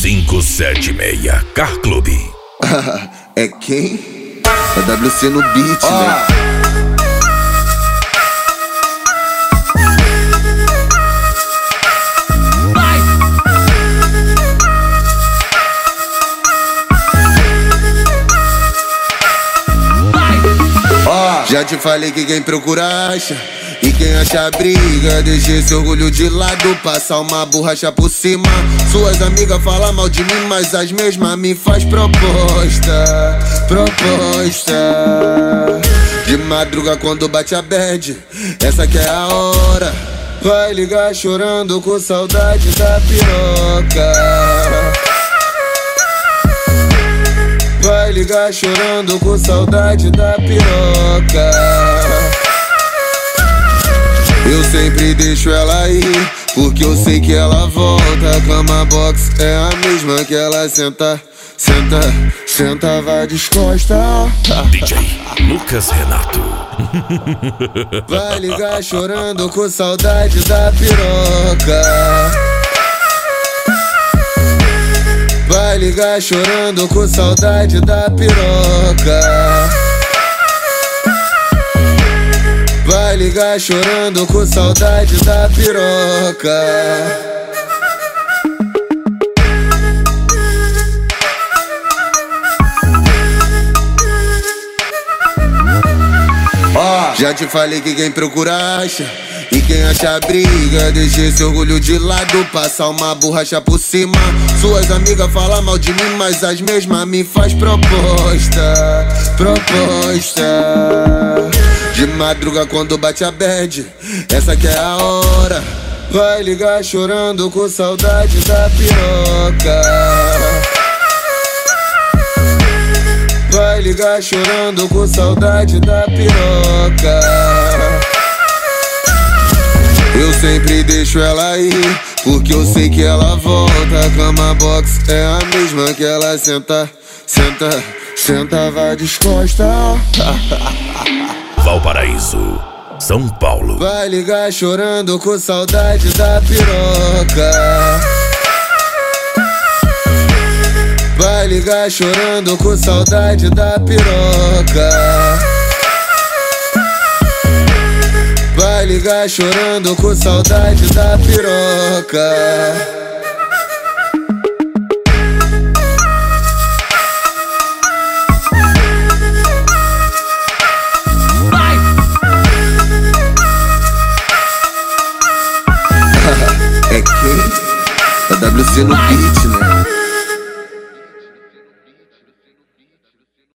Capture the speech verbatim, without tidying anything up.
cinco sete seis Car Club. É quem? É W C no beat, oh, né? Já te falei que quem procura acha, e quem acha briga, deixa esse orgulho de lado, passar uma borracha por cima. Suas amigas falam mal de mim, mas as mesmas me faz proposta, proposta. De madruga quando bate a bad, essa que é a hora. Vai ligar chorando com saudade da piroca. Vai ligar chorando com saudade da piroca. Eu sempre deixo ela ir, porque eu sei que ela volta. A cama box é a mesma que ela senta, senta, senta, vai descosta. D J Lucas Renato. Vai ligar chorando com saudade da piroca. Vai ligar chorando com saudade da piroca. Vai ligar chorando com saudade da piroca. Oh, já te falei que quem procura acha, e quem acha briga, deixa esse orgulho de lado, passar uma borracha por cima. Suas amigas falam mal de mim, mas as mesmas me faz proposta, proposta. De madruga quando bate a bad, essa que é a hora. Vai ligar chorando com saudade da piroca. Vai ligar chorando com saudade da piroca. Eu sempre deixo ela ir, porque eu sei que ela volta. A cama box é a mesma que ela senta, senta, senta, vai descosta. Valparaíso, São Paulo. Vai ligar chorando com saudade da piroca. Vai ligar chorando com saudade da piroca. Vai ligar chorando com saudade da piroca. É quem? É W C no beat, né?